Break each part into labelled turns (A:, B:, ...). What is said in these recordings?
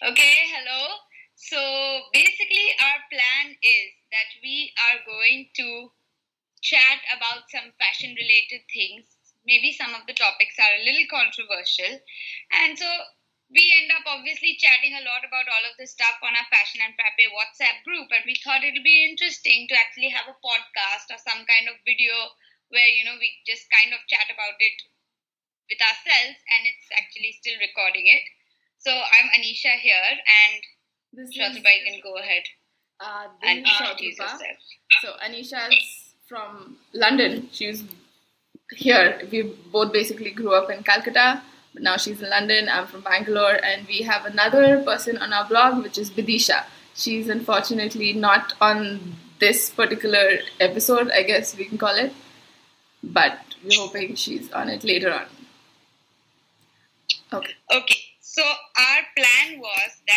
A: Okay, hello. So basically, our plan is that we are going to chat about some fashion related things. Maybe some of the topics are a little controversial. And so we end up obviously chatting a lot about all of this stuff on our Fashion and Frappe WhatsApp group. And we thought it would be interesting to actually have a podcast or some kind of video where, we just kind of chat about it with ourselves and it's actually still recording it. So I'm Anisha here and
B: This is
A: Shrataba, you can go ahead and
B: this is
A: introduce
B: Shrataba.
A: yourself.
B: So Anisha is from London. She's here. We both basically grew up in Calcutta, but now she's in London. I'm from Bangalore, and we have another person on our blog, which is Bidisha. She's unfortunately not on this particular episode, I guess we can call it, but we're hoping she's on it later on. Okay.
A: Okay, so our plan was that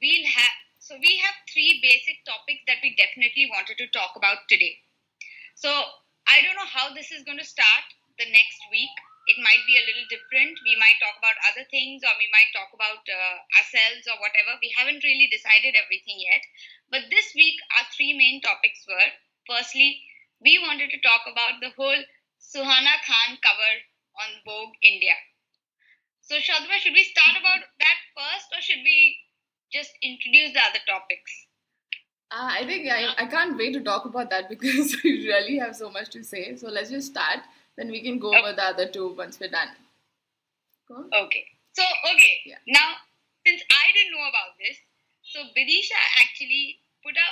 A: we have three basic topics that we definitely wanted to talk about today. So I don't know how this is going to start the next week. It might be a little different. We might talk about other things or we might talk about ourselves or whatever. We haven't really decided everything yet. But this week, our three main topics were, firstly, we wanted to talk about the whole Suhana Khan cover on Vogue India. So, Shadwa, should we start about that first or should we just introduce the other topics?
B: I think I can't wait to talk about that because we really have so much to say. So let's just start. Then we can go over the other two once we're done. Cool?
A: Okay. So, now, since I didn't know about this, so Bidisha actually put a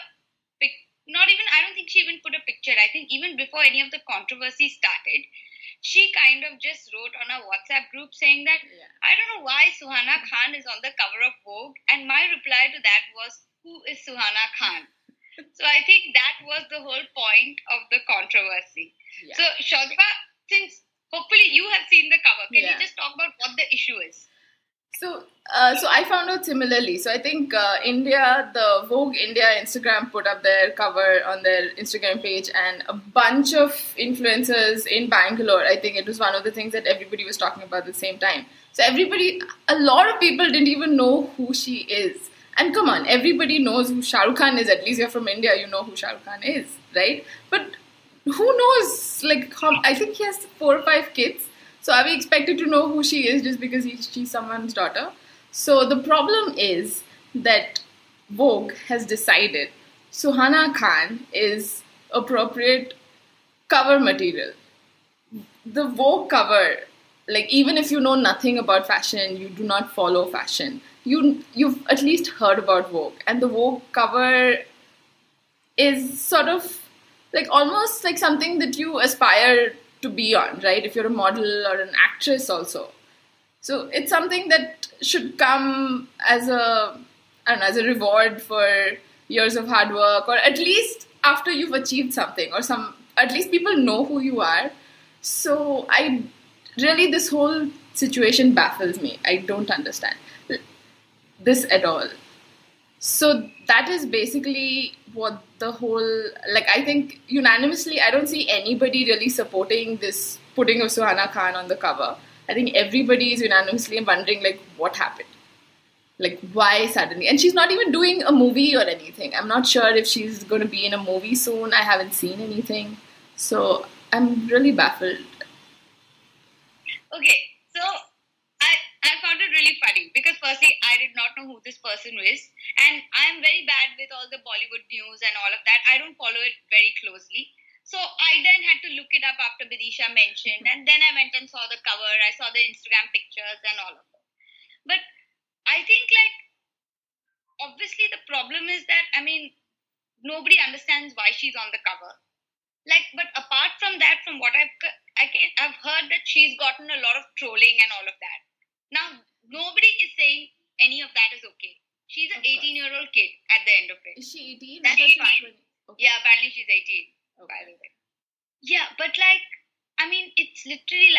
A: I don't think she even put a picture. I think even before any of the controversy started, she kind of just wrote on a WhatsApp group saying that, I don't know why Suhana Khan is on the cover of Vogue. And my reply to that was, who is Suhana Khan? So I think that was the whole point of the controversy. Yeah. So Shadwa, since hopefully you have seen the cover, can you just talk about what the issue is?
B: So I found out similarly. So I think the Vogue India Instagram put up their cover on their Instagram page, and a bunch of influencers in Bangalore. I think it was one of the things that everybody was talking about at the same time. So a lot of people didn't even know who she is. And come on, everybody knows who Shah Rukh Khan is. At least you're from India, you know who Shah Rukh Khan is, right? But who knows? I think he has 4 or 5 kids. So are we expected to know who she is just because she's someone's daughter? So the problem is that Vogue has decided Suhana Khan is appropriate cover material. The Vogue cover, even if you know nothing about fashion, you do not follow fashion, you've at least heard about Vogue. And the Vogue cover is sort of almost like something that you aspire to be on, right? If you're a model or an actress also. So it's something that should come as a reward for years of hard work, or at least after you've achieved something, or at least people know who you are. So this whole situation baffles me. I don't understand this at all. So that is basically what the whole, I think unanimously, I don't see anybody really supporting this putting of Suhana Khan on the cover. I think everybody is unanimously wondering, what happened? Why suddenly? And she's not even doing a movie or anything. I'm not sure if she's going to be in a movie soon. I haven't seen anything. So I'm really baffled.
A: Okay, so I found it really funny because firstly, I did not know who this person is, and I'm very bad with all the Bollywood news and all of that. I don't follow it very closely. So I then had to look it up after Bidisha mentioned, and then I went and saw the cover, I saw the Instagram pictures and all of that. But I think obviously the problem is that, nobody understands why she's on the cover. But apart from that, from what I've heard that she's gotten a lot of trolling and all of that. Now, nobody is saying any of that is okay. She's an 18-year-old kid at the end of it.
B: Is she 18?
A: That's fine. Okay. Yeah, apparently she's 18, by the way. Yeah, but it's literally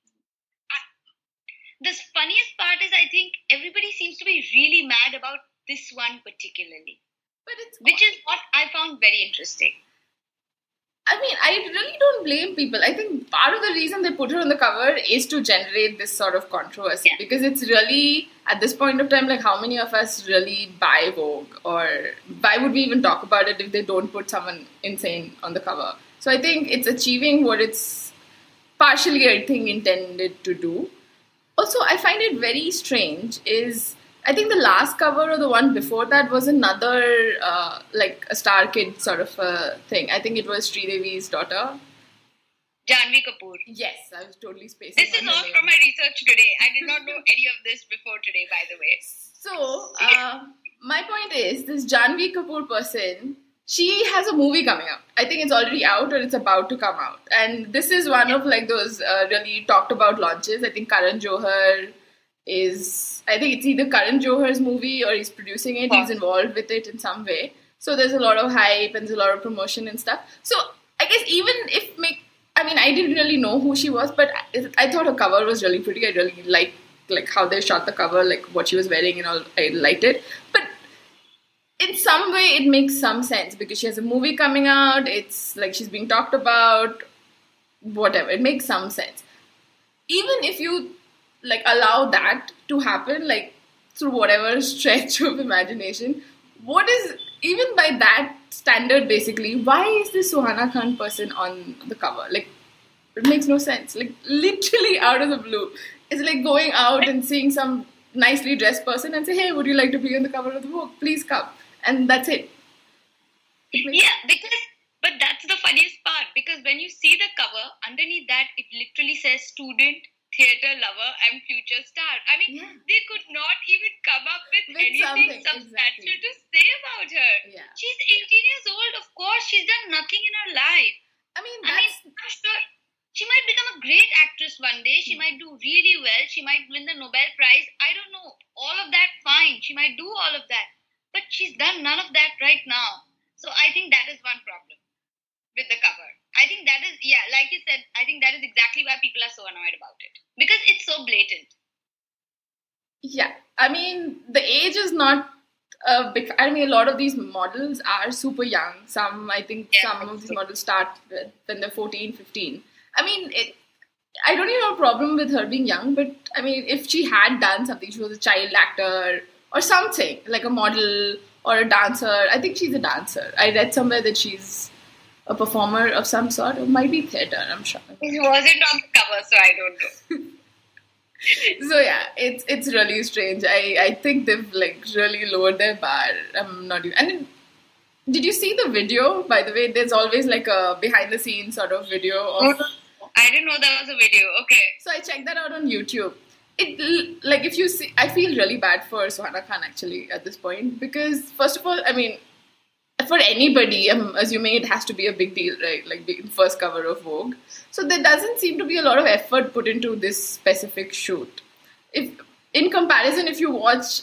A: the funniest part is I think everybody seems to be really mad about this one particularly. Which is what I found very interesting.
B: I mean, I really don't blame people. I think part of the reason they put her on the cover is to generate this sort of controversy.
A: Yeah.
B: Because it's really, at this point of time, like how many of us really buy Vogue? Or why would we even talk about it if they don't put someone insane on the cover? So I think it's achieving what it's partially, I think, intended to do. Also, I find it very strange is, I think the last cover or the one before that was another, like a Star Kid sort of thing. I think it was Sridevi's daughter.
A: Janvi Kapoor.
B: Yes, I was totally spacing.
A: This is all from my research today. I did not know any of this before today, by the way.
B: So, my point is, this Janvi Kapoor person, she has a movie coming out. I think it's already out or it's about to come out. And this is one of like those really talked about launches. I think Karan Johar I think it's either Karan Johar's movie or he's producing it. He's involved with it in some way. So there's a lot of hype and there's a lot of promotion and stuff. So I guess even if I didn't really know who she was, but I thought her cover was really pretty. I really liked like how they shot the cover, like what she was wearing and all. I liked it. But in some way it makes some sense because she has a movie coming out. It's like she's being talked about. Whatever. It makes some sense. Even if you like allow that to happen, like through whatever stretch of imagination, what is, even by that standard basically, why is this Suhana Khan person on the cover? Like, it makes no sense. Like, literally out of the blue. It's like going out and seeing some nicely dressed person and say, hey, would you like to be on the cover of the book? Please come. And that's it.
A: But that's the funniest part, because when you see the cover, underneath that, it literally says student, theatre lover and future star. I mean, they could not even come up with anything substantial to say about her.
B: Yeah.
A: She's 18 years old. Of course, she's done nothing in her life. She might become a great actress one day. She might do really well. She might win the Nobel Prize. I don't know. All of that, fine. She might do all of that. But she's done none of that right now. So I think that is one problem with the cover. I think that is, like you said, I think that is exactly why people are so annoyed about it. Because it's so blatant.
B: Yeah. I mean, the age is not a big... I mean, a lot of these models are super young. Some of these models start when they're 14, 15. I mean, I don't even have a problem with her being young, but I mean, if she had done something, she was a child actor or something, like a model or a dancer. I think she's a dancer. I read somewhere that she's a performer of some sort, or might be theatre, I'm sure.
A: It wasn't on the cover, so I don't know.
B: So yeah, it's really strange. I think they've like really lowered their bar. I'm not even... And did you see the video, by the way? There's always like a behind the scenes sort of video of...
A: I didn't know there was a video. Okay.
B: So I checked that out on YouTube. It, like, if you see... I feel really bad for Suhana Khan actually at this point, because first of all, I mean, for anybody, I'm assuming it has to be a big deal, right? Like the first cover of Vogue. So there doesn't seem to be a lot of effort put into this specific shoot. In comparison, if you watch...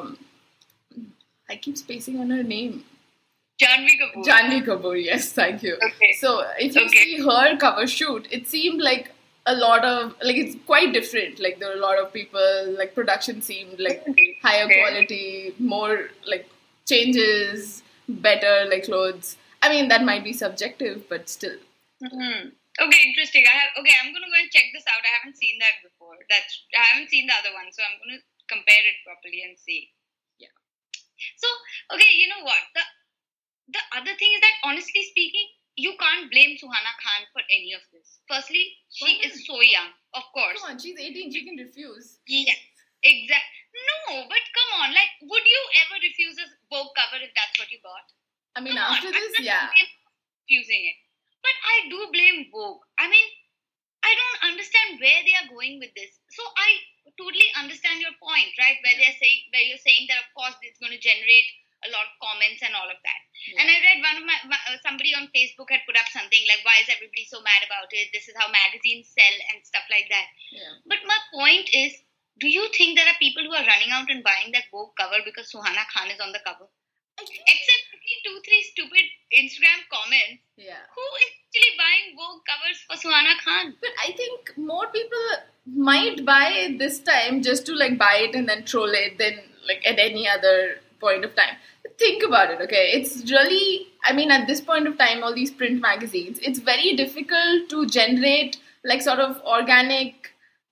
B: I keep spacing on her name.
A: Janvi
B: Kapoor, yes, thank you.
A: Okay.
B: So if you see her cover shoot, it seemed like a lot of, like, it's quite different. Like, there were a lot of people, like, production seemed like higher quality, more like changes, better like clothes. I mean, that might be subjective, but still.
A: Mm-hmm. Okay, interesting. I'm going to go and check this out. I haven't seen that before. I haven't seen the other one, so I'm going to compare it properly and see.
B: Yeah.
A: So, okay, you know what? The other thing is that, honestly speaking, you can't blame Suhana Khan for any of this. Firstly, she is so young, of course.
B: Come on, she's 18, she can refuse.
A: Yes, exactly. No, but come on, like, would you ever refuse a Vogue cover if that's what you got?
B: I mean, after this, yeah.
A: Refusing it. But I do blame Vogue. I mean, I don't understand where they are going with this. So I totally understand your point, right? Where you're saying that, of course, it's going to generate a lot of comments and all of that. Yeah. And I read somebody on Facebook had put up something like, why is everybody so mad about it? This is how magazines sell and stuff like that.
B: Yeah.
A: But my point is, do you think there are people who are running out and buying that Vogue cover because Suhana Khan is on the cover? Except 2-3 stupid Instagram comments.
B: Yeah.
A: Who is actually buying Vogue covers for Suhana Khan?
B: But I think more people might buy it this time just to like buy it and then troll it than like at any other point of time. The think about it, okay? It's really, I mean, at this point of time, all these print magazines, it's very difficult to generate like sort of organic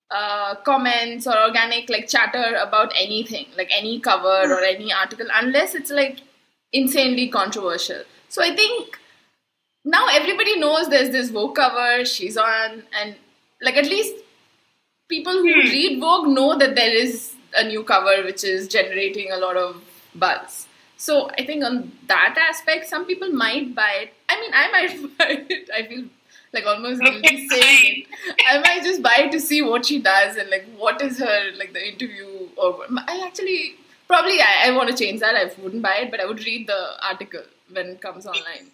B: comments or organic like chatter about anything, like any cover or any article, unless it's like insanely controversial. So I think now everybody knows there's this Vogue cover she's on, and like at least people who read Vogue know that there is a new cover which is generating a lot of buzz. So I think on that aspect, some people might buy it. I mean, I might buy it. I feel like almost guilty saying it. I might just buy it to see what she does and like what is her like the interview. Or I actually probably I want to change that. I wouldn't buy it, but I would read the article when it comes online.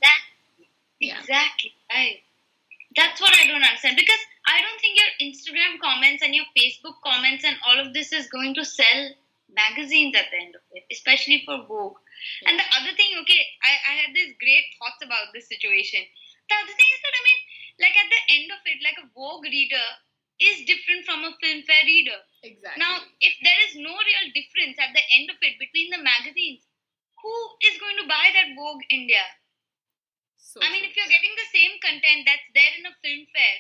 A: Exactly. Right. That's what I don't understand, because I don't think your Instagram comments and your Facebook comments and all of this is going to sell magazines at the end of it, especially for Vogue. And the other thing, okay, I had these great thoughts about this situation. The other thing is that, I mean, like at the end of it, like a Vogue reader is different from a Filmfare reader.
B: Exactly.
A: Now, if there is no real difference at the end of it between the magazines, who is going to buy that Vogue India?
B: So
A: I mean, if you're getting the same content that's there in a Filmfare,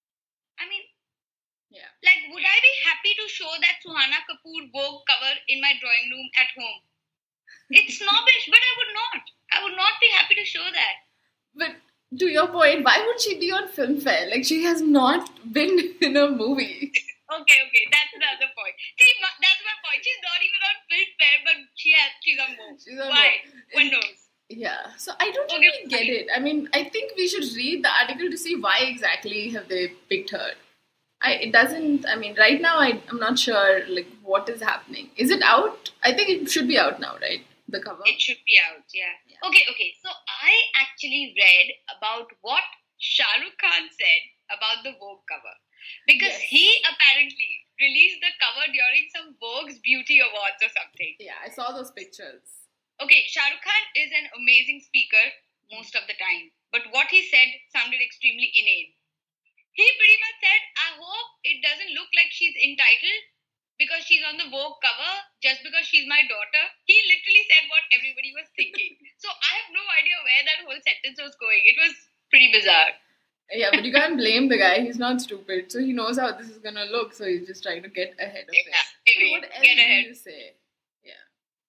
A: I mean,
B: yeah,
A: like, would I be happy to show that Suhana Kapoor Vogue cover in my drawing room at home? It's snobbish, but I would not. I would not be happy to show that.
B: But to your point, why would she be on Filmfare? Like, she has not been in a movie.
A: Okay, that's the other point. See, that's my point. She's not even on Filmfare, but she's on Vogue.
B: She's on
A: Why?
B: Vogue.
A: Windows.
B: Yeah, so I don't really get it. I mean, I think we should read the article to see why exactly have they picked her. It doesn't, I mean, right now I'm not sure like what is happening. Is it out? I think it should be out now, right? The cover?
A: It should be out, yeah. Okay. So I actually read about what Shah Rukh Khan said about the Vogue cover. Because he apparently released the cover during some Vogue's Beauty Awards or something.
B: Yeah, I saw those pictures.
A: Okay, Shah Rukh Khan is an amazing speaker most of the time. But what he said sounded extremely inane. He pretty much said, I hope it doesn't look like she's entitled because she's on the Vogue cover just because she's my daughter. He literally said what everybody was thinking. So I have no idea where that whole sentence was going. It was pretty bizarre.
B: Yeah, but you can't blame the guy. He's not stupid. So he knows how this is going to look. So he's just trying to get ahead of it.
A: Maybe.
B: What else do you say? Yeah.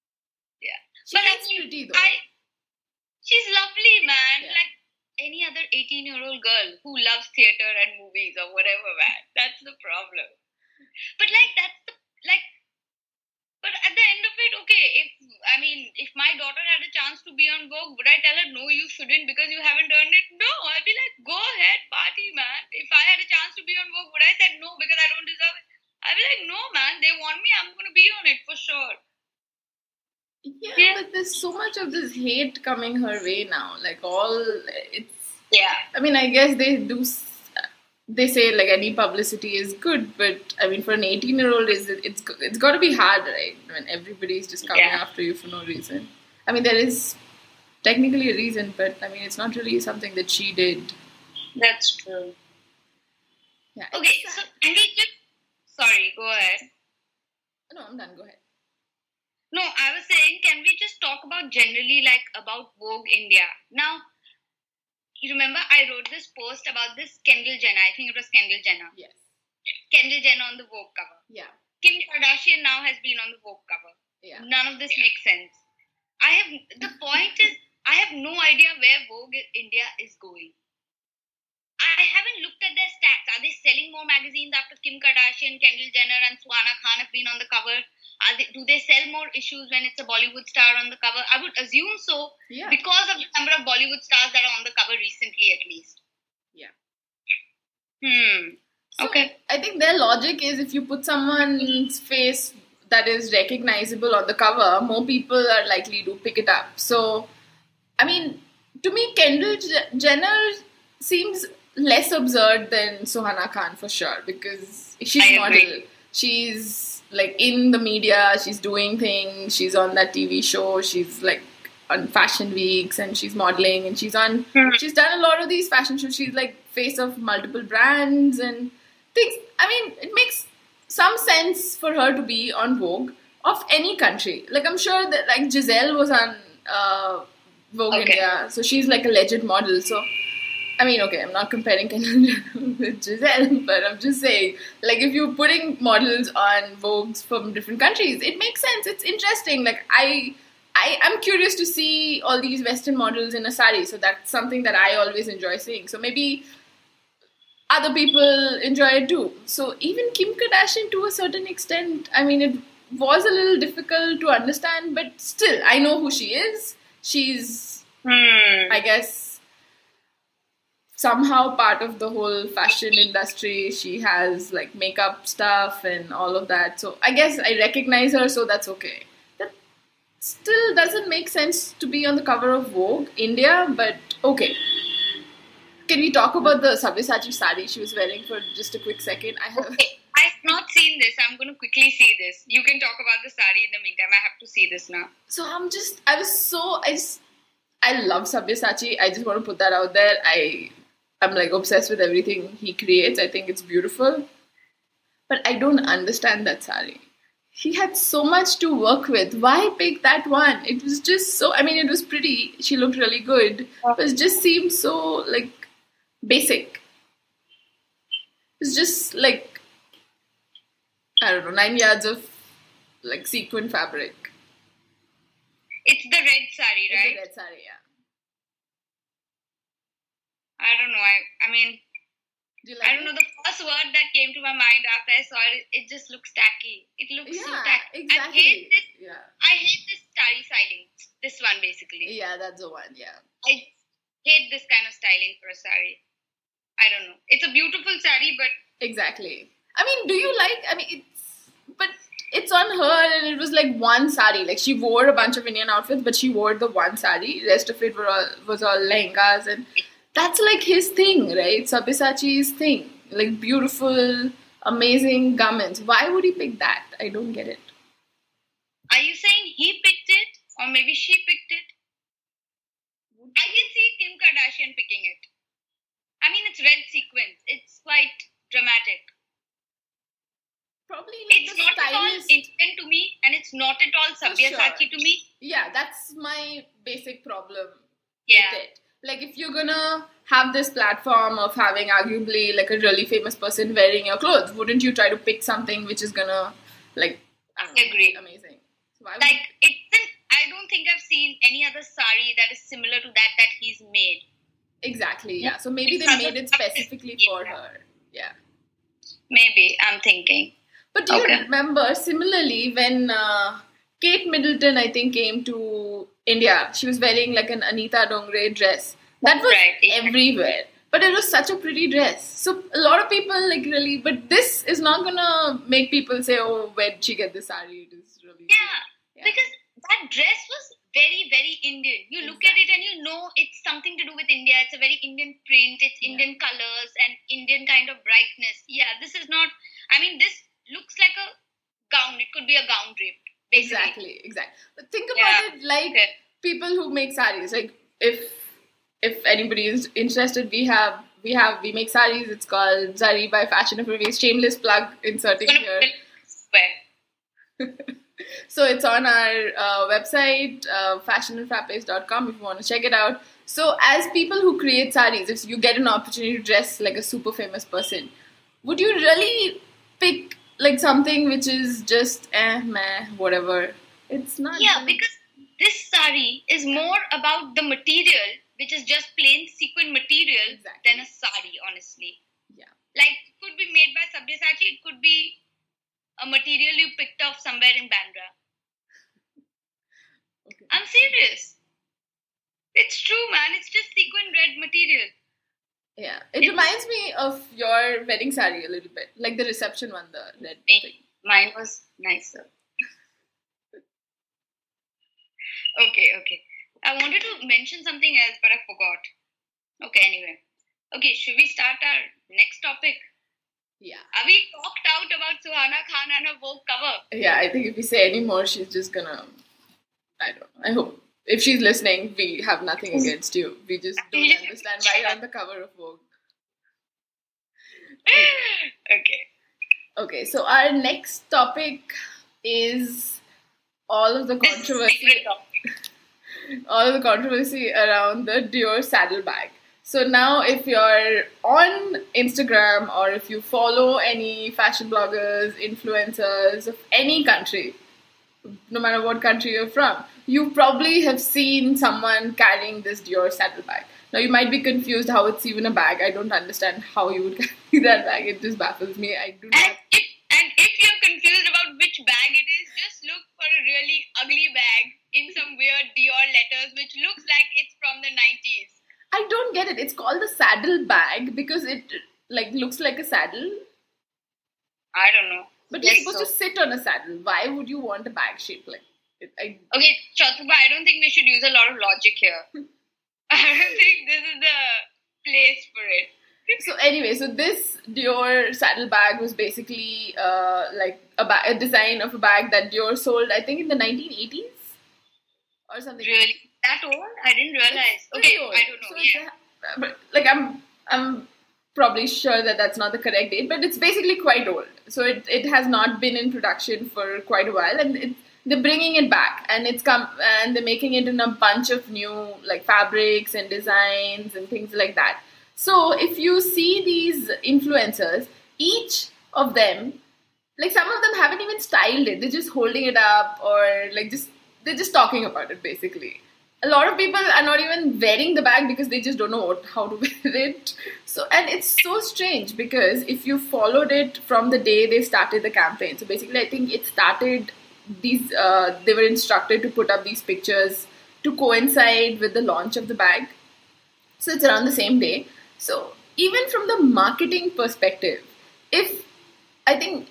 A: But
B: She's pretty though.
A: She's lovely, man.
B: Yeah.
A: Like any other 18-year-old girl who loves theater and movies or whatever, man. That's the problem. But but at the end of it, okay, if my daughter had a chance to be on Vogue, would I tell her, no, you shouldn't because you haven't earned it? No, I'd be like, go ahead, party, man. If I had a chance to be on Vogue, would I say no because I don't deserve it? I'd be like, no, man, they want me, I'm going to be on it for sure.
B: Yeah, but there's so much of this hate coming her way now. Like I mean, I guess they say like any publicity is good, but I mean for an 18-year-old it's got to be hard, right? When everybody's just coming after you for no reason. I mean there is technically a reason, but I mean it's not really something that she did.
A: That's true.
B: Yeah.
A: Okay, so can we just sorry, go ahead.
B: No, I'm done. Go ahead.
A: No, I was saying, can we just talk about generally like about Vogue India? Now, you remember I wrote this post about this Kendall Jenner. I think it was Kendall Jenner.
B: Yes.
A: Kendall Jenner on the Vogue cover.
B: Yeah.
A: Kim Kardashian now has been on the Vogue cover.
B: Yeah.
A: None of this makes sense. The point is, I have no idea where Vogue India is going. I haven't looked at their stats. Are they selling more magazines after Kim Kardashian, Kendall Jenner and Suhana Khan have been on the cover? Do they sell more issues when it's a Bollywood star on the cover? I would assume so, because of the number of Bollywood stars that are on the cover recently, at least.
B: Yeah.
A: So okay.
B: I think their logic is if you put someone's face that is recognizable on the cover, more people are likely to pick it up. So, I mean, to me, Kendall Jenner seems less absurd than Suhana Khan for sure, because she's model. She's like in the media, she's doing things, she's on that TV show, she's like on fashion weeks and she's modeling and she's done a lot of these fashion shows. She's like face of multiple brands and things. I mean, it makes some sense for her to be on Vogue of any country. Like I'm sure that like Giselle was on Vogue
A: Okay.
B: India. So she's like a legit model. So I mean, okay, I'm not comparing Kendall Jenner with Giselle, but I'm just saying, like, if you're putting models on Vogues from different countries, it makes sense. It's interesting. Like, I'm curious to see all these Western models in a sari. So that's something that I always enjoy seeing. So maybe other people enjoy it too. So even Kim Kardashian, to a certain extent, I mean, it was a little difficult to understand, but still, I know who she is. She's, I guess, somehow part of the whole fashion industry. She has like makeup stuff and all of that. So I guess I recognize her, so that's okay. That still doesn't make sense to be on the cover of Vogue India, but okay. Can we talk about the Sabyasachi sari she was wearing for just a quick second?
A: Okay, I've not seen this. I'm going to quickly see this. You can talk about the sari in the meantime. I have to see this now.
B: So I love Sabyasachi. I just want to put that out there. I'm like obsessed with everything he creates. I think it's beautiful. But I don't understand that sari. He had so much to work with. Why pick that one? It was just so, I mean, it was pretty. She looked really good. But it just seemed so, like, basic. It's just, like, I don't know, 9 yards of, like, sequin fabric.
A: It's the red sari, right?
B: It's the red sari, yeah.
A: I don't know. I mean, I don't know. The first word that came to my mind after I saw it, it just looks tacky. It looks so tacky.
B: Exactly.
A: I hate this sari styling. This one, basically.
B: Yeah, that's the one, yeah.
A: I hate this kind of styling for a sari. I don't know. It's a beautiful sari, but...
B: Exactly. I mean, do you like... I mean, it's on her and it was like one sari. Like, she wore a bunch of Indian outfits, but she wore the one sari. The rest of it was all lehengas and... That's like his thing, right? Sabyasachi's thing. Like beautiful, amazing garments. Why would he pick that? I don't get it.
A: Are you saying he picked it? Or maybe she picked it? I can see Kim Kardashian picking it. I mean, it's red sequins. It's quite dramatic.
B: Probably like
A: it's not at all Indian to me, and it's not at all Sabyasachi to me.
B: Yeah, that's my basic problem
A: with
B: it. Like, if you're gonna have this platform of having arguably like a really famous person wearing your clothes, wouldn't you try to pick something which is gonna, like,
A: I agree.
B: Amazing. So
A: I don't think I've seen any other sari that is similar to that he's made.
B: Exactly, yeah. So maybe they made it specifically for her. Yeah.
A: Maybe, I'm thinking.
B: But do you remember, similarly, when Kate Middleton, I think, came to India, she was wearing like an Anita Dongre dress. That was everywhere. But it was such a pretty dress. So a lot of people like really, but this is not gonna make people say, oh, where did she get this sari? It is really
A: because that dress was very, very Indian. You look at it and you know it's something to do with India. It's a very Indian print. It's Indian colors and Indian kind of brightness. Yeah, this is not, I mean, this looks like a gown. It could be a gown draped.
B: Basically. Exactly. But think about it like people who make saris. Like if anybody is interested, we make saris. It's called Zari by Fashion of Release. Shameless plug inserting here. So it's on our website, fashionandfrappes.com, if you want to check it out. So as people who create saris, if you get an opportunity to dress like a super famous person, would you really pick like something which is just meh, whatever? It's not.
A: Yeah, because this sari is more about the material, which is just plain sequin material, than a sari, honestly.
B: Yeah.
A: Like, it could be made by Sabyasachi, it could be a material you picked off somewhere in Bandra. Okay. I'm serious. It's true, man. It's just sequin red material.
B: Yeah, it reminds me of your wedding sari a little bit, like the reception one, the red thing.
A: Mine was nicer. Okay. I wanted to mention something else, but I forgot. Okay, anyway. Okay, should we start our next topic?
B: Yeah.
A: Are we talked out about Suhana Khan and her Vogue cover?
B: Yeah, I think if we say any more, she's just gonna... I don't know. I hope. If she's listening, we have nothing against you. We just don't understand why you're on the cover of Vogue. Okay, so our next topic is all of the controversy. all the controversy around the Dior saddlebag. So now, if you're on Instagram or if you follow any fashion bloggers, influencers of any country, no matter what country you're from, you probably have seen someone carrying this Dior saddlebag. Now, you might be confused how it's even a bag. I don't understand how you would carry that bag. It just baffles me. I do not.
A: And if you're confused about which bag it is, just look for a really ugly bag in some weird Dior letters, which looks like it's from the 90s.
B: I don't get it. It's called the saddle bag because it like looks like a saddle.
A: I don't know.
B: But you're supposed to sit on a saddle. Why would you want a bag shaped like it?
A: Okay, Chaturba, I don't think we should use a lot of logic here. I don't think this is the place for it.
B: So anyway, so this Dior saddle bag was basically like a design of a bag that Dior sold, I think, in the 1980s or something.
A: Really? That old? I didn't realize. Okay, old. I don't know. So
B: but like I'm probably sure that that's not the correct date, but it's basically quite old. So it has not been in production for quite a while, and they're bringing it back, and and they're making it in a bunch of new like fabrics and designs and things like that. So if you see these influencers, each of them, like some of them haven't even styled it. They're just holding it up or like they're just talking about it basically. A lot of people are not even wearing the bag because they just don't know how to wear it. So, and it's so strange because if you followed it from the day they started the campaign, so basically I think it started they were instructed to put up these pictures to coincide with the launch of the bag. So it's around the same day. So even from the marketing perspective, if I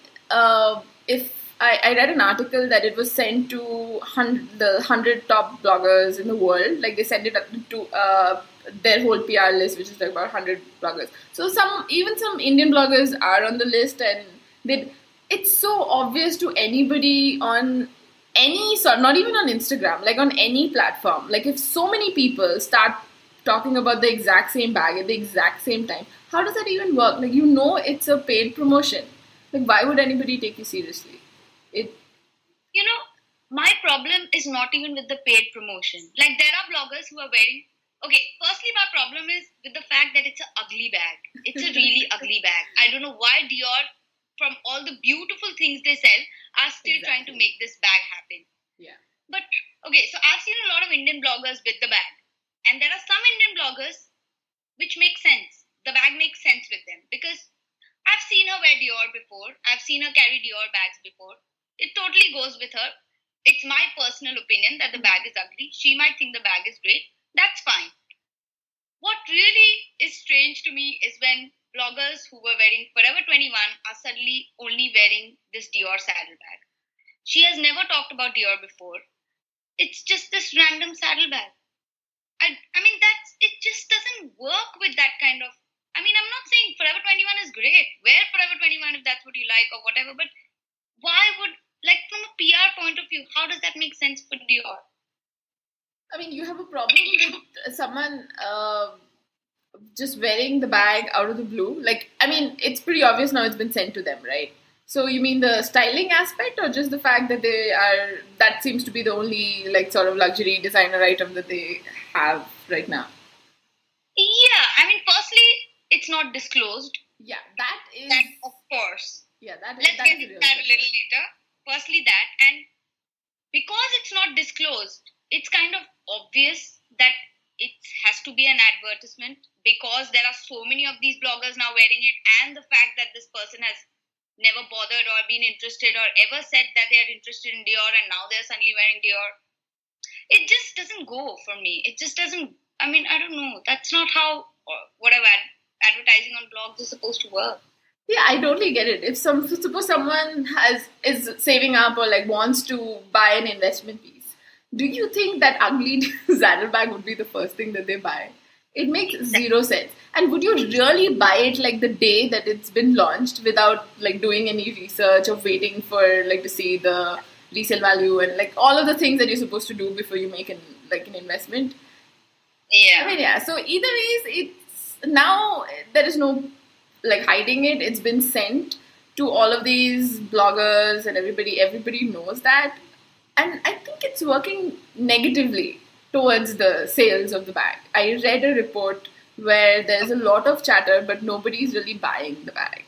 B: read an article that it was sent to the 100 top bloggers in the world. Like they sent it up to their whole PR list, which is like about 100 bloggers. So some Indian bloggers are on the list, and it's so obvious to anybody on any sort, not even on Instagram, like on any platform. Like if so many people start talking about the exact same bag at the exact same time, how does that even work? Like it's a paid promotion. Like why would anybody take you seriously?
A: My problem is not even with the paid promotion. Like, there are bloggers who are wearing... Okay, firstly, my problem is with the fact that it's an ugly bag. It's a really ugly bag. I don't know why Dior, from all the beautiful things they sell, are still trying to make this bag happen.
B: Yeah.
A: But, okay, so I've seen a lot of Indian bloggers with the bag. And there are some Indian bloggers which make sense. The bag makes sense with them. Because I've seen her wear Dior before. I've seen her carry Dior bags before. It totally goes with her. It's my personal opinion that the bag is ugly. She might think the bag is great. That's fine. What really is strange to me is when bloggers who were wearing Forever 21 are suddenly only wearing this Dior saddlebag. She has never talked about Dior before. It's just this random saddlebag. I mean, it just doesn't work with that kind of... I mean, I'm not saying Forever 21 is great. Wear Forever 21 if that's what you like or whatever. But why would... Like, from a PR point of view, how does that make sense for Dior?
B: I mean, you have a problem with someone just wearing the bag out of the blue. Like, I mean, it's pretty obvious now it's been sent to them, right? So you mean the styling aspect or just the fact that that seems to be the only, like, sort of luxury designer item that they have right now?
A: Yeah, I mean, firstly, it's not disclosed.
B: Yeah, that is...
A: That, of course.
B: Yeah, that is...
A: Let's get into that a little later. Firstly that, and because it's not disclosed, it's kind of obvious that it has to be an advertisement because there are so many of these bloggers now wearing it, and the fact that this person has never bothered or been interested or ever said that they are interested in Dior and now they're suddenly wearing Dior. It just doesn't go for me. It just doesn't, I mean, I don't know. That's not how whatever advertising on blogs is supposed to work.
B: Yeah, I totally get it. If suppose someone is saving up or like wants to buy an investment piece, do you think that ugly saddlebag would be the first thing that they buy? It makes zero sense. And would you really buy it like the day that it's been launched without like doing any research or waiting for like to see the resale value and like all of the things that you're supposed to do before you make an investment?
A: Yeah.
B: I mean, yeah. So either ways, it's now there is no like hiding it. It's been sent to all of these bloggers and everybody knows that, and I think it's working negatively towards the sales of the bag. I read a report where there's a lot of chatter, but nobody's really buying the bag.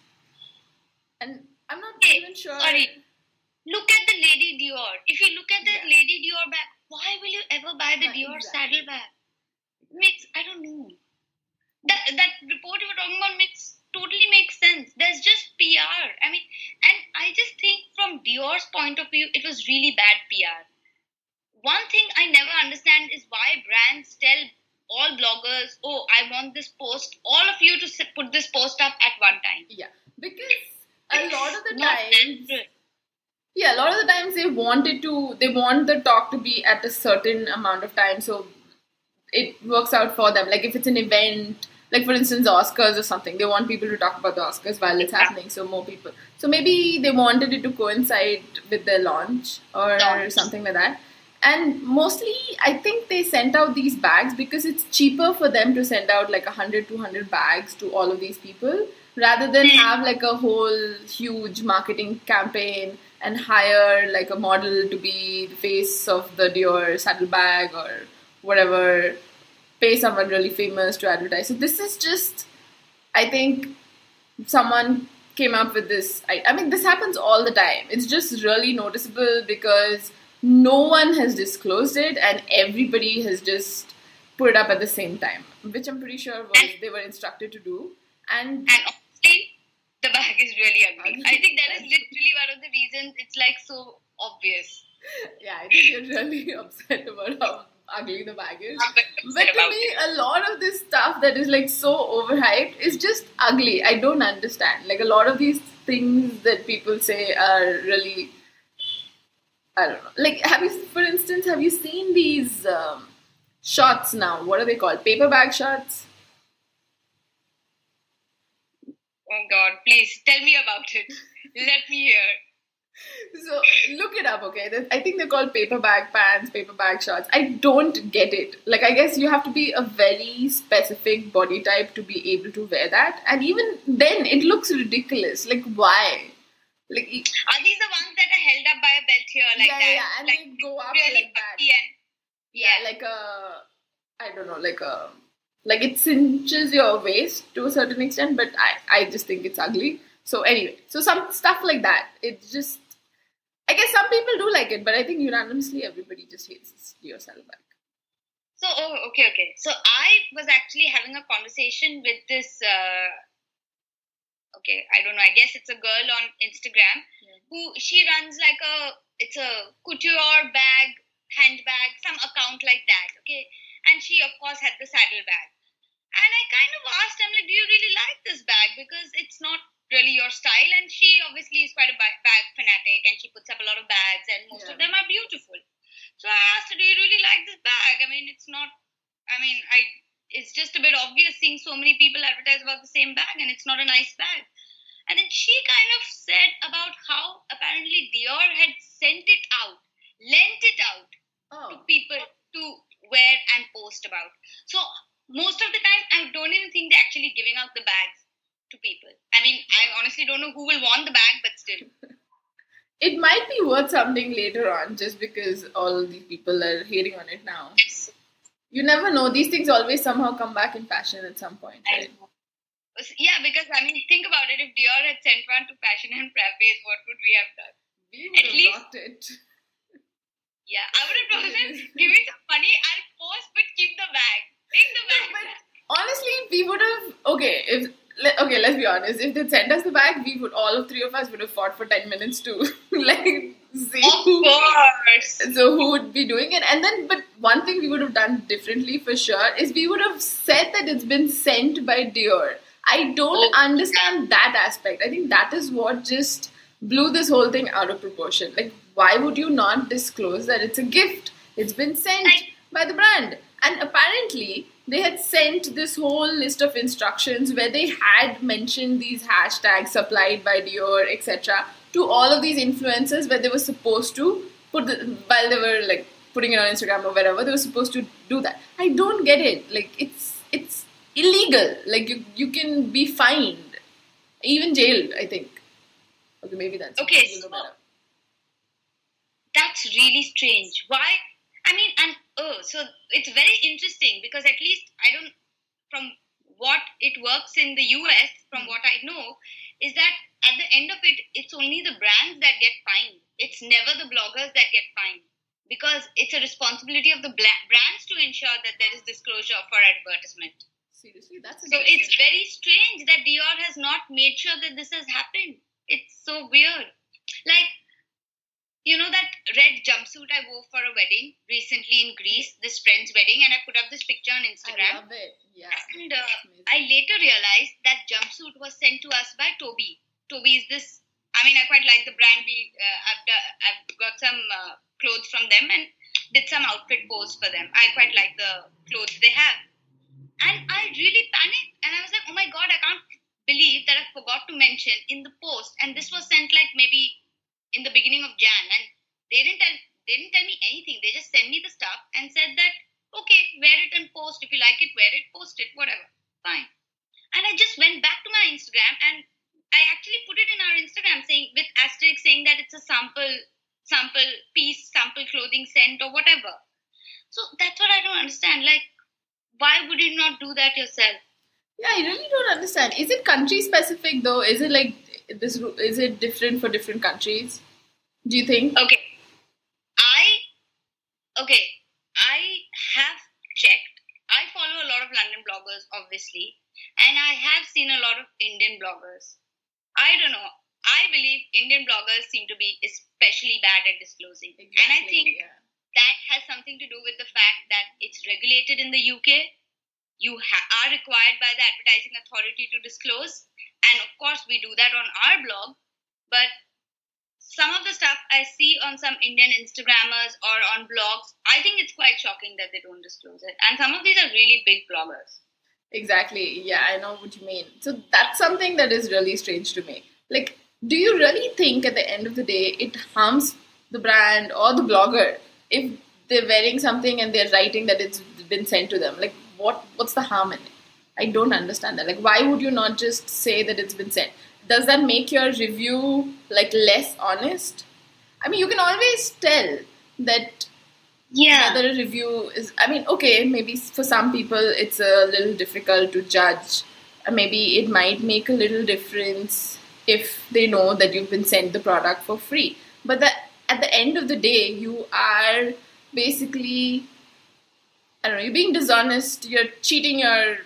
B: And I'm not even sure.
A: Sorry. Look at the Lady Dior. If you look at the Lady Dior bag, why will you ever buy the Dior saddle bag? I don't know. That report you were talking about totally makes sense. There's just PR. I mean, and I just think from Dior's point of view, it was really bad PR. One thing I never understand is why brands tell all bloggers, oh, I want this post, all of you to put this post up at one time.
B: Yeah, because a lot of the times... Yeah, a lot of the times they want the talk to be at a certain amount of time, so it works out for them. Like if it's an event, like for instance, Oscars or something, they want people to talk about the Oscars while it's happening, so more people. So maybe they wanted it to coincide with their launch or something like that. And mostly, I think they sent out these bags because it's cheaper for them to send out like 100, 200 bags to all of these people rather than have like a whole huge marketing campaign and hire like a model to be the face of the Dior saddlebag or whatever, pay someone really famous to advertise. So this is just, I think someone came up with this. I mean, this happens all the time. It's just really noticeable because no one has disclosed it and everybody has just put it up at the same time, which I'm pretty sure they were instructed to do. And
A: honestly, the bag is really ugly. I think that is literally one of the reasons it's like so obvious.
B: Yeah, I think you're really upset about how ugly the bag is. But to me, a lot of this stuff that is like so overhyped is just ugly. I don't understand. Like a lot of these things that people say are really, I don't know. Like, for instance, have you seen these shots now? What are they called? Paper bag shots?
A: Oh God, please tell me about it. Let me hear.
B: So look it up, okay? I think they're called paper bag pants, paper bag shorts. I don't get it. Like, I guess you have to be a very specific body type to be able to wear that. And even then, it looks ridiculous. Like, why? Like,
A: are these the ones that are held up by a belt here like that?
B: Yeah, and like, they go up really like that. Like I don't know, like it cinches your waist to a certain extent, but I just think it's ugly. So anyway, so some stuff like that. It's just, I guess some people do like it, but I think unanimously everybody just hates this Dior saddlebag.
A: So, okay. So I was actually having a conversation with this, I don't know, I guess it's a girl on Instagram who, she runs like it's a couture bag, handbag, some account like that, okay? And she, of course, had the saddlebag. And I kind of asked him, like, do you really like this bag? Because it's not really your style. And she obviously is quite a bag fanatic and she puts up a lot of bags and most of them are beautiful. So I asked her, do you really like this bag? I mean, it's just a bit obvious seeing so many people advertise about the same bag and it's not a nice bag. And then she kind of said about how apparently Dior had lent it out to people to wear and post about. So most of the time, I don't even think they're actually giving out the bags to people. I mean, I honestly don't know who will want the bag, but still.
B: It might be worth something later on just because all these people are hating on it now.
A: Yes.
B: You never know. These things always somehow come back in fashion at some point, right?
A: Yeah, because, I mean, think about it. If Dior had sent one to Fashion and Frappés, what would we have done?
B: We would have got it.
A: Yeah, I would have told them, give me some money, I'll post, but keep the bag. Take the bag.
B: But honestly, we would have, let's be honest. If they'd sent us the bag, all three of us would have fought for 10 minutes to see who would be doing it. And then, but one thing we would have done differently for sure is we would have said that it's been sent by Dior. I don't understand that aspect. I think that is what just blew this whole thing out of proportion. Like, why would you not disclose that it's a gift? It's been sent by the brand. And apparently, they had sent this whole list of instructions where they had mentioned these hashtags supplied by Dior, etc. to all of these influencers where they were supposed to while they were like putting it on Instagram or wherever, they were supposed to do that. I don't get it. Like, it's illegal. Like, you can be fined. Even jailed, I think. Okay, maybe that's...
A: Okay, so that's really strange. Why? I mean, and Oh, so it's very interesting because at least I don't, from what it works in the US, from what I know, is that at the end of it, it's only the brands that get fined. It's never the bloggers that get fined because it's a responsibility of the brands to ensure that there is disclosure for advertisement.
B: Seriously, that's
A: so it's very strange that Dior has not made sure that this has happened. It's so weird. Like, you know that red jumpsuit I wore for a wedding recently in Greece, this friend's wedding, and I put up this picture on Instagram.
B: I love it. Yeah.
A: And I later realized that jumpsuit was sent to us by Toby. Toby is this. I mean, I quite like the brand. I've got some clothes from them and did some outfit posts for them. I quite like the clothes they have. And I really panicked, and I was like, "Oh my god, I can't believe that I forgot to mention in the post." And this was sent like maybe in the beginning of Jan, and they didn't tell me anything. They just sent me the stuff and said that, okay, wear it and post. If you like it, wear it, post it, whatever, fine. And I just went back to my Instagram and I actually put it in our Instagram saying with asterisk saying that it's a sample piece, sample clothing scent or whatever. So that's what I don't understand. Like, why would you not do that yourself?
B: Yeah, I really don't understand. Is it country specific though? Is it like this? Is it different for different countries? Do you think?
A: Okay, I have checked. I follow a lot of London bloggers, obviously, and I have seen a lot of Indian bloggers. I don't know. I believe Indian bloggers seem to be especially bad at disclosing,
B: Exactly,
A: and I think that has something to do with the fact that it's regulated in the UK. You are required by the advertising authority to disclose, and of course we do that on our blog, but some of the stuff I see on some Indian Instagrammers or on blogs, I think it's quite shocking that they don't disclose it. And some of these are really big bloggers.
B: Exactly. Yeah, I know what you mean. So that's something that is really strange to me. Like, do you really think at the end of the day it harms the brand or the blogger if they're wearing something and they're writing that it's been sent to them? Like, what's the harm in it? I don't understand that. Like, why would you not just say that it's been sent? Does that make your review like less honest? I mean, you can always tell that whether a review is. I mean, okay, maybe for some people it's a little difficult to judge. Maybe it might make a little difference if they know that you've been sent the product for free. But at the end of the day, you are basically, I don't know, you're being dishonest. You're cheating your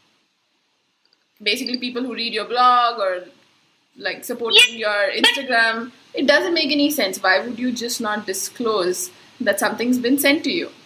B: basically people who read your blog or like supporting your Instagram. It doesn't make any sense. Why would you just not disclose that something's been sent to you?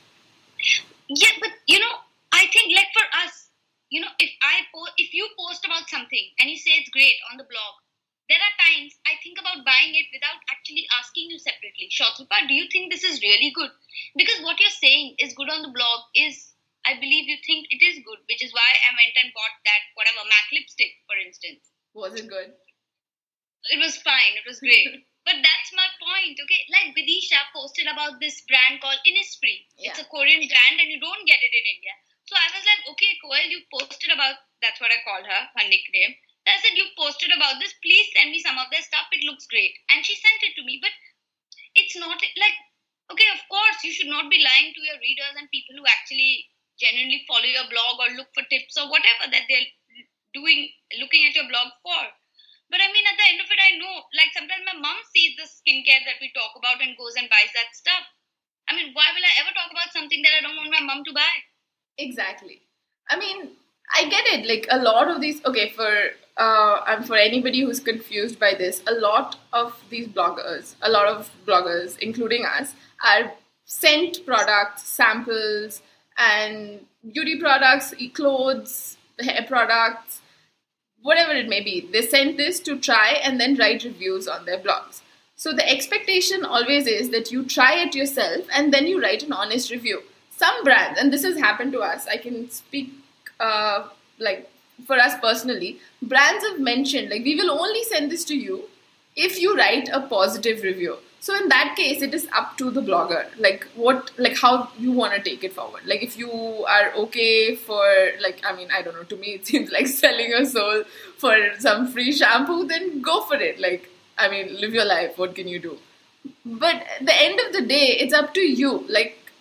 A: Yeah, but you know, I think like for us, you know, if you post about something and you say it's great on the blog, there are times I think about buying it without actually asking you separately. Shotrupa, do you think this is really good? Because what you're saying is good on the blog is, I believe you think it is good, which is why I went and bought that whatever MAC lipstick, for instance.
B: Was it good?
A: It was fine. It was great. But that's my point, okay? Like Vidisha posted about this brand called Innisfree. Yeah. It's a Korean brand and you don't get it in India. So I was like, okay, Koel, you posted about, that's what I called her nickname. I said, you posted about this. Please send me some of their stuff. It looks great. And she sent it to me. But it's not like, okay, of course, you should not be lying to your readers and people who actually genuinely follow your blog or look for tips or whatever that they're looking at your blog for. But I mean, at the end of it, I know, like sometimes my mom sees the skincare that we talk about and goes and buys that stuff. I mean, why will I ever talk about something that I don't want my mom to buy?
B: Exactly. I mean, I get it. Like a lot of these, okay, for anybody who's confused by this, a lot of bloggers, including us, are sent products, samples, and beauty products, clothes, hair products, whatever it may be. They send this to try and then write reviews on their blogs. So the expectation always is that you try it yourself and then you write an honest review. Some brands, and this has happened to us, I can speak like for us personally, brands have mentioned like we will only send this to you if you write a positive review. So in that case, it is up to the blogger, like how you want to take it forward. Like if you are okay for, like, I mean, I don't know, to me it seems like selling your soul for some free shampoo, then go for it. Like, I mean, live your life. What can you do? But at the end of the day, it's up to you. Like,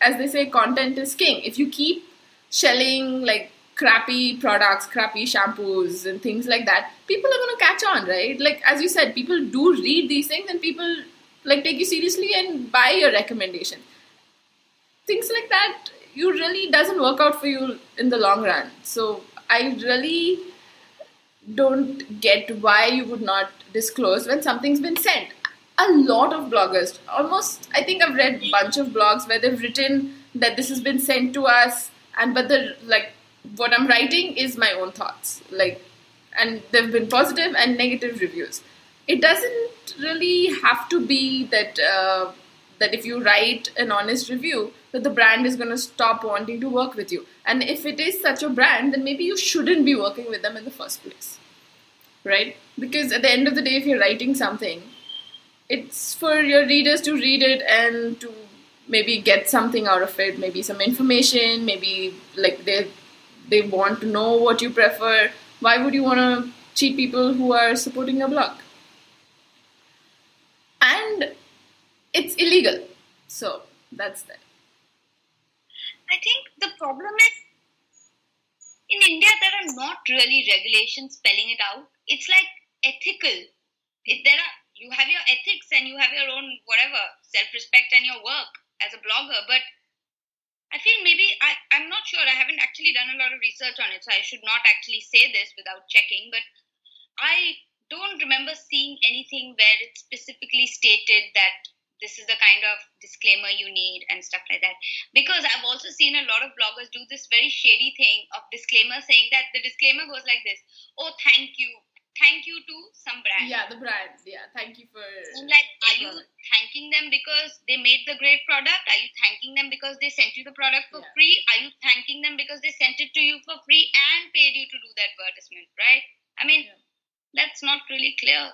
B: as they say, content is king. If you keep shelling like crappy products, crappy shampoos and things like that, people are going to catch on, right? Like, as you said, people do read these things and people like take you seriously and buy your recommendation. Things like that, you really doesn't work out for you in the long run. So I really don't get why you would not disclose when something's been sent. A lot of bloggers, almost, I think I've read a bunch of blogs where they've written that this has been sent to us, and but the like what I'm writing is my own thoughts, like, and there've been positive and negative reviews. It doesn't really have to be that that if you write an honest review, that the brand is going to stop wanting to work with you. And if it is such a brand, then maybe you shouldn't be working with them in the first place, right? Because at the end of the day, if you're writing something, it's for your readers to read it and to maybe get something out of it, maybe some information, maybe like they want to know what you prefer. Why would you want to cheat people who are supporting your blog? And it's illegal. So that's that.
A: I think the problem is in India there are not really regulations spelling it out. It's like ethical. You have your ethics and you have your own whatever self-respect and your work as a blogger, but I feel maybe I'm not sure. I haven't actually done a lot of research on it, so I should not actually say this without checking. But I don't remember seeing anything where it specifically stated that this is the kind of disclaimer you need and stuff like that. Because I've also seen a lot of bloggers do this very shady thing of disclaimer, saying that the disclaimer goes like this: "Oh, thank you to some brand."
B: Yeah, the brand. Yeah, thank you for.
A: And like, are you thanking them because they made the great product? Are you thanking them because they sent you the product for free? Are you thanking them because they sent it to you for free and paid you to do the advertisement? Right? I mean, that's not really clear.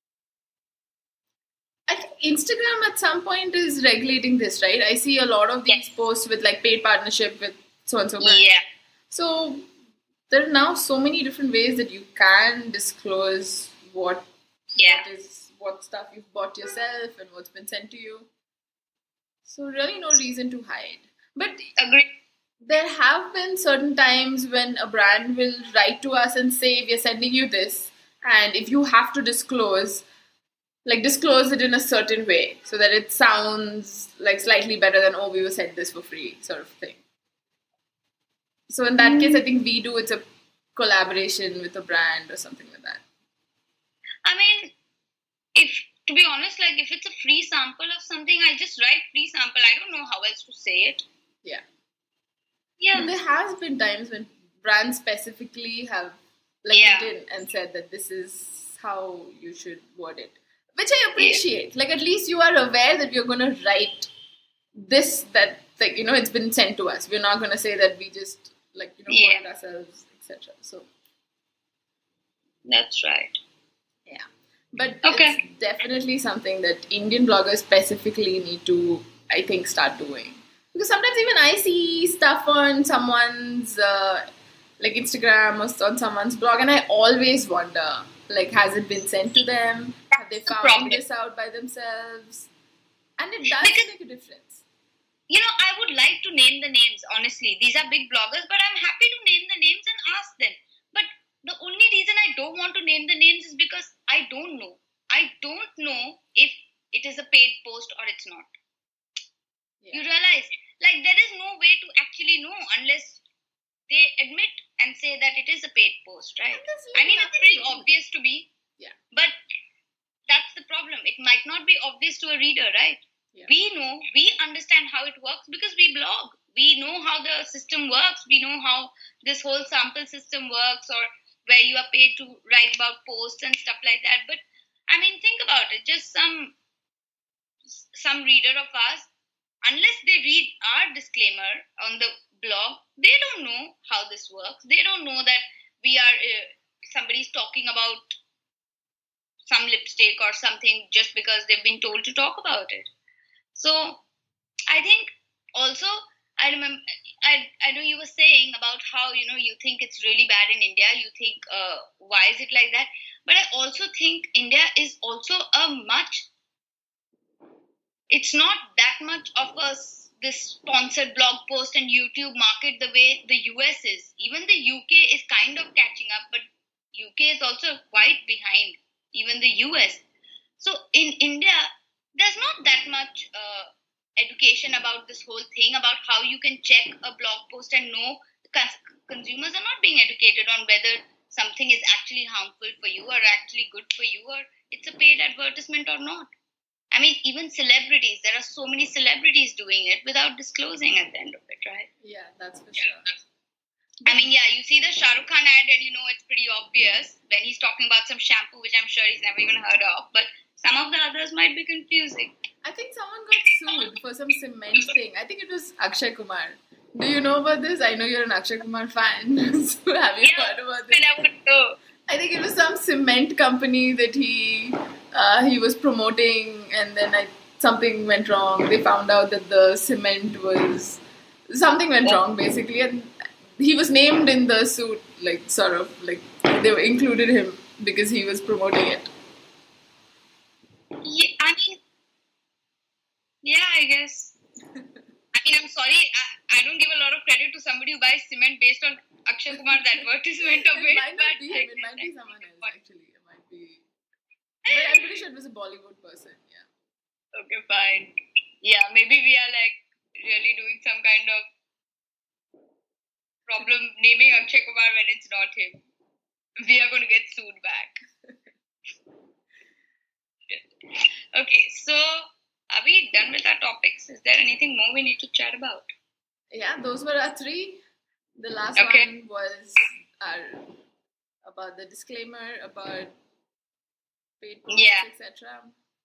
B: I think Instagram at some point is regulating this, right? I see a lot of these posts with like paid partnership with so and so brand.
A: Yeah.
B: So there are now so many different ways that you can disclose what stuff you've bought yourself and what's been sent to you. So really no reason to hide. But
A: agree.
B: There have been certain times when a brand will write to us and say, we're sending you this, and if you have to disclose it in a certain way so that it sounds like slightly better than, oh, we were sent this for free sort of thing. So in that case, I think it's a collaboration with a brand or something like that.
A: I mean, to be honest, like if it's a free sample of something, I just write free sample. I don't know how else to say it.
B: Yeah.
A: Yeah.
B: And there has been times when brands specifically have written and said that this is how you should word it. Which I appreciate. Like, at least you are aware that you're going to write this, that, like, it's been sent to us. We're not going to say that we just, word it ourselves, etc. So.
A: That's right.
B: Yeah. But it's definitely something that Indian bloggers specifically need to, I think, start doing. Because sometimes even I see stuff on someone's, Instagram or on someone's blog, and I always wonder, has it been sent to them? Have they found this out by themselves? And it does make a difference.
A: I would like to name the names, honestly. These are big bloggers, but I'm happy to name the names and ask them. But the only reason I don't want to name the names is because I don't know. I don't know if it is a paid post or it's not. Yeah. You realize, there is no way to actually know unless they admit and say that it is a paid post, right? I mean, it's pretty obvious to me.
B: Yeah.
A: But that's the problem. It might not be obvious to a reader, right?
B: Yeah.
A: We understand how it works because we blog. We know how the system works. We know how this whole sample system works, or where you are paid to write about posts and stuff like that. But, I mean, think about it. Just some reader of ours, unless they read our disclaimer on the blog, they don't know how this works. They don't know that we are somebody's talking about some lipstick or something just because they've been told to talk about it. So I think also, I remember, I know you were saying about how, you think it's really bad in India. You think, why is it like that? But I also think India is also it's not that much of the sponsored blog post and YouTube market the way the US is. Even the UK is kind of catching up, but UK is also quite behind even the US. So in India, there's not that much education about this whole thing, about how you can check a blog post and know. Consumers are not being educated on whether something is actually harmful for you or actually good for you, or it's a paid advertisement or not. I mean, even celebrities, there are so many celebrities doing it without disclosing at the end of it, right?
B: Yeah, that's for sure.
A: I mean, yeah, you see the Shah Rukh Khan ad and you know it's pretty obvious when he's talking about some shampoo, which I'm sure he's never even heard of, but some of the others might be confusing.
B: I think someone got sued for some cement thing. I think it was Akshay Kumar. Do you know about this? I know you're an Akshay Kumar fan. So have you heard about this?
A: I would know.
B: I think it was some cement company that he was promoting, and then something went wrong. They found out that the cement was... Something went wrong, basically, and he was named in the suit, like, sort of, like, they included him because he was promoting it.
A: Yeah, I mean... Yeah, I guess. I mean, I'm sorry, I don't give a lot of credit to somebody who buys cement based on Akshay Kumar's advertisement of it.
B: It might not be him, it might be someone else, actually. It might be... But I'm pretty sure it was a Bollywood person, yeah.
A: Okay, fine. Yeah, maybe we are, like, really doing some kind of problem naming Akshay Kumar when it's not him. We are going to get sued back. Okay, so... Are we done with our topics? Is there anything more we need to chat about?
B: Yeah, those were our 3. The last one was about the disclaimer, about paid posts, etc.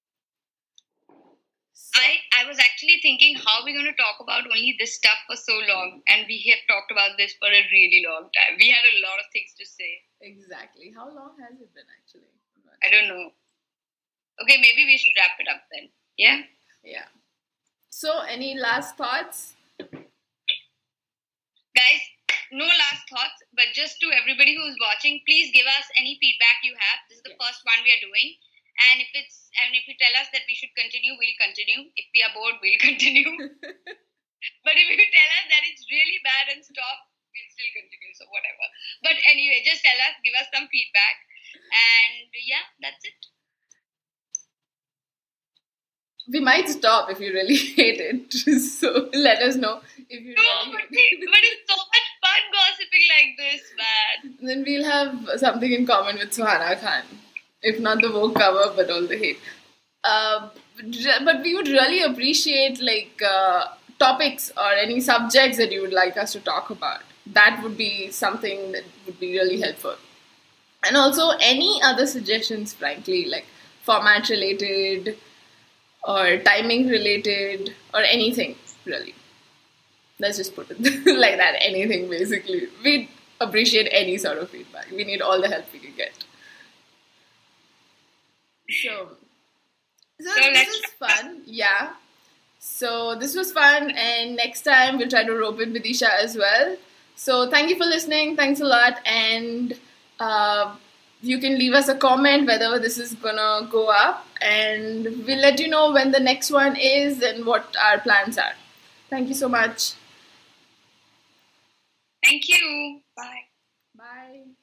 B: So,
A: I was actually thinking, how are we going to talk about only this stuff for so long? And we have talked about this for a really long time. We had a lot of things to say.
B: Exactly. How long has it been, actually?
A: I don't know. Okay, maybe we should wrap it up then. Yeah?
B: Yeah. So, any last thoughts?
A: Guys, no last thoughts, but just to everybody who's watching, please give us any feedback you have. This is the first one we are doing. And if you tell us that we should continue, we'll continue. If we are bored, we'll continue. But if you tell us that it's really bad and stop, we'll still continue. So whatever. But anyway, just tell us, give us some feedback. And yeah, that's it.
B: We might stop if you really hate it. So let us know if you really hate it.
A: But it's so much fun gossiping like this, man.
B: Then we'll have something in common with Suhana Khan. If not the Vogue cover, but all the hate. But we would really appreciate topics or any subjects that you would like us to talk about. That would be something that would be really helpful. And also any other suggestions, frankly, like format related or timing related or anything, really. Let's just put it like that, anything basically. We'd appreciate any sort of feedback. We need all the help we can get. So this was fun, yeah. So this was fun, and next time we'll try to rope in Vidisha as well. So thank you for listening. Thanks a lot, and you can leave us a comment whether this is gonna go up, and we'll let you know when the next one is and what our plans are. Thank you so much.
A: Thank you. Bye.
B: Bye.